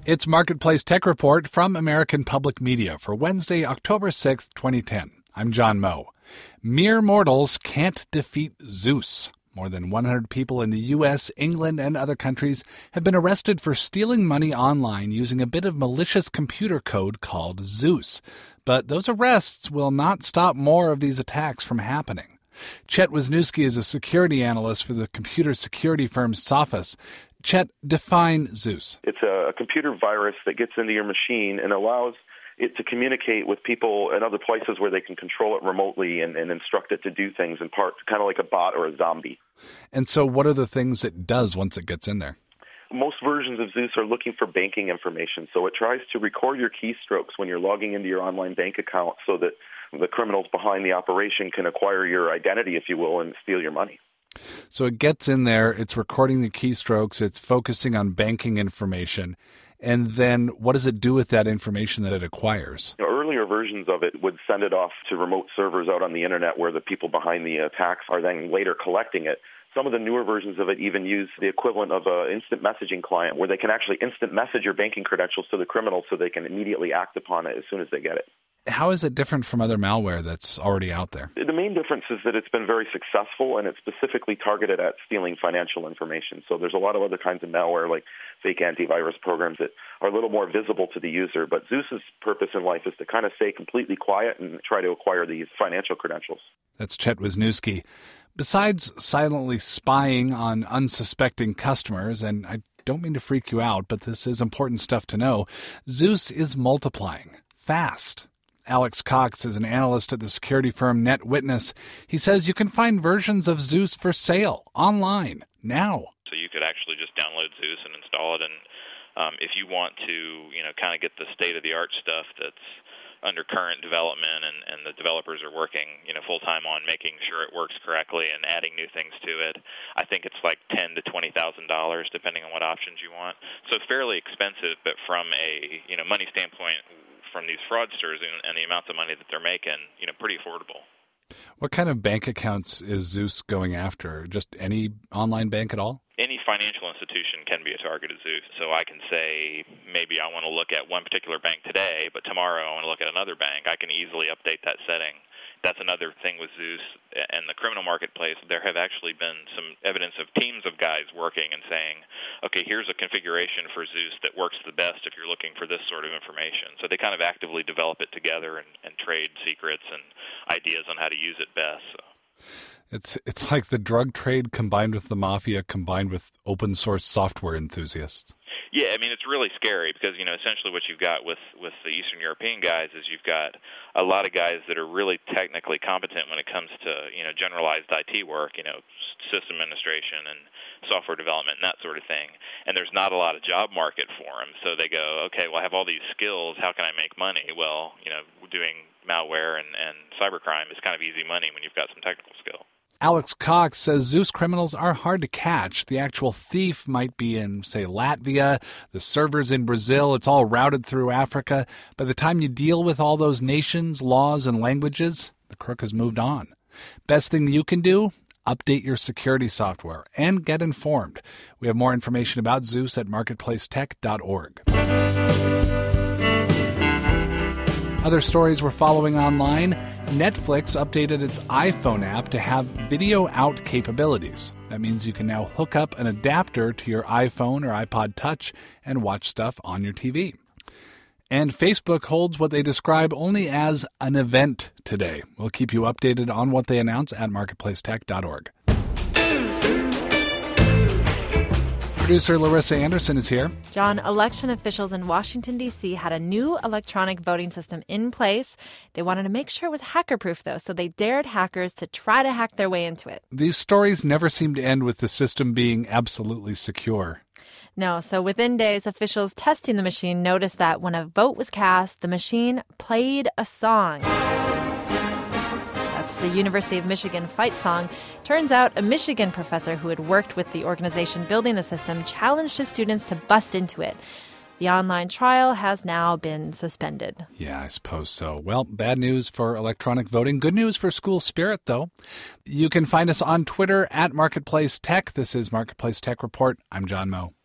It's Marketplace Tech Report from American Public Media for Wednesday, October 6th, 2010. I'm John Moe. Mere mortals can't defeat Zeus. More than 100 people in the U.S., England, and other countries have been arrested for stealing money online using a bit of malicious computer code called Zeus. But those arrests will not stop more of these attacks from happening. Chet Wisniewski is a security analyst for the computer security firm Sophos. Chet, define Zeus. It's a computer virus that gets into your machine and allows it to communicate with people in other places where they can control it remotely and instruct it to do things in part, kind of like a bot or a zombie. And so what are the things it does once it gets in there? Most versions of Zeus are looking for banking information, so it tries to record your keystrokes when you're logging into your online bank account so that the criminals behind the operation can acquire your identity, if you will, and steal your money. So it gets in there, it's recording the keystrokes, it's focusing on banking information, and then what does it do with that information that it acquires? Earlier versions of it would send it off to remote servers out on the internet where the people behind the attacks are then later collecting it. Some of the newer versions of it even use the equivalent of an instant messaging client where they can actually instant message your banking credentials to the criminals so they can immediately act upon it as soon as they get it. How is it different from other malware that's already out there? The main difference is that it's been very successful and it's specifically targeted at stealing financial information. So there's a lot of other kinds of malware like fake antivirus programs that are a little more visible to the user. But Zeus's purpose in life is to kind of stay completely quiet and try to acquire these financial credentials. That's Chet Wisniewski. Besides silently spying on unsuspecting customers, and I don't mean to freak you out, but this is important stuff to know, Zeus is multiplying fast. Alex Cox is an analyst at the security firm NetWitness. He says you can find versions of Zeus for sale online now. So you could actually just download Zeus and install it, and if you want to, kind of get the state-of-the-art stuff that's under current development and the developers are working, full-time on making sure it works correctly and adding new things to it. I think it's like $10,000 to $20,000 depending on what options you want. So it's fairly expensive, but from a money standpoint, from these fraudsters and the amounts of money that they're making, pretty affordable. What kind of bank accounts is Zeus going after? Just any online bank at all? Any financial institution can be a target of Zeus. So I can say maybe I want to look at one particular bank today, but tomorrow I want to look at another bank. I can easily update that setting. That's another thing with Zeus and the criminal marketplace. There have actually been some evidence of teams of guys working and saying, okay, here's a configuration for Zeus that works the best if you're looking for this sort of information. So they kind of actively develop it together and trade secrets and ideas on how to use it best. So. It's like the drug trade combined with the mafia combined with open source software enthusiasts. Yeah, I mean, it's really scary because, essentially what you've got with the Eastern European guys is you've got a lot of guys that are really technically competent when it comes to, generalized IT work, system administration and software development and that sort of thing. And there's not a lot of job market for them. So they go, okay, well, I have all these skills. How can I make money? Well, doing malware and cybercrime is kind of easy money when you've got some technical skill. Alex Cox says Zeus criminals are hard to catch. The actual thief might be in, say, Latvia, the server's in Brazil, it's all routed through Africa. By the time you deal with all those nations, laws, and languages, the crook has moved on. Best thing you can do? Update your security software and get informed. We have more information about Zeus at marketplacetech.org. Other stories we're following online, Netflix updated its iPhone app to have video out capabilities. That means you can now hook up an adapter to your iPhone or iPod Touch and watch stuff on your TV. And Facebook holds what they describe only as an event today. We'll keep you updated on what they announce at marketplacetech.org. Producer Larissa Anderson is here. John, election officials in Washington, D.C. had a new electronic voting system in place. They wanted to make sure it was hacker-proof, though, so they dared hackers to try to hack their way into it. These stories never seem to end with the system being absolutely secure. No, so within days, officials testing the machine noticed that when a vote was cast, the machine played a song. That's the University of Michigan fight song. Turns out a Michigan professor who had worked with the organization building the system challenged his students to bust into it. The online trial has now been suspended. Yeah, I suppose so. Well, bad news for electronic voting. Good news for school spirit, though. You can find us on Twitter at Marketplace Tech. This is Marketplace Tech Report. I'm John Moe.